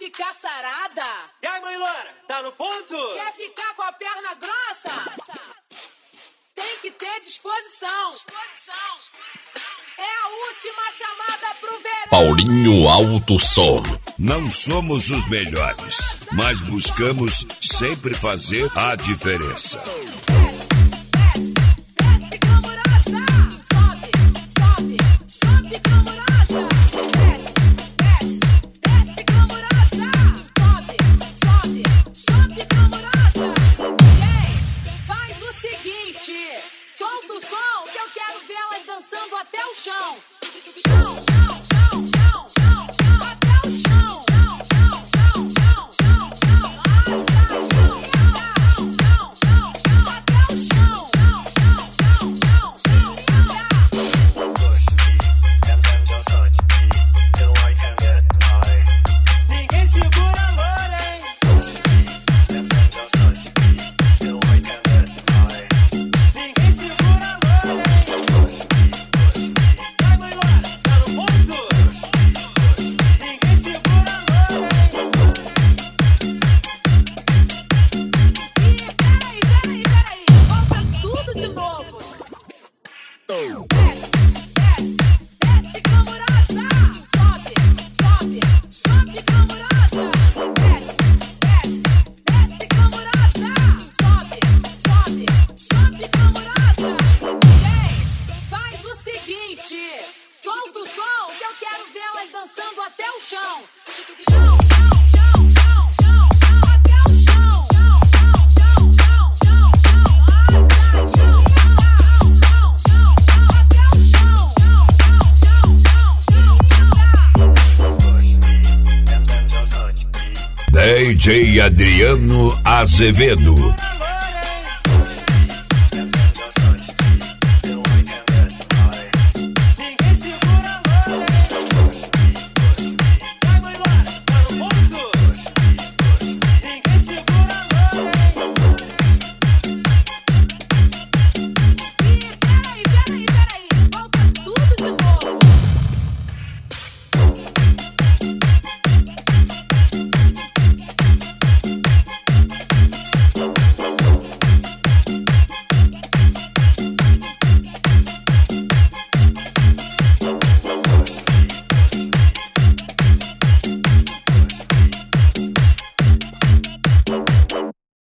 ficar sarada? E aí, mãe Loura, tá no ponto? Quer ficar com a perna grossa? Tem que ter disposição. É a última chamada pro verão. Paulinho Alto Som. Não somos os melhores, mas buscamos sempre fazer a diferença. Desce glamurosa. Sobe glamurosa. Desce glamurosa. Sobe glamurosa. Ei, faz o seguinte, solta o som que eu quero vê-las dançando até o chão. Chão. Até o chão. Ninguém segura a Loura, hein? Ninguém segura a Loura, hein? Vai, mãe Loura, tá no ponto? Ninguém segura a Loura, hein? Peraí, volta tudo de novo. Desce glamurosa. Sobe glamurosa. Desce glamurosa. Sobe glamurosa. Ei, faz o seguinte, solta o som que eu quero vê-las dançando até o chão. Chão. Até o chão. DJ Adriano Azevedo.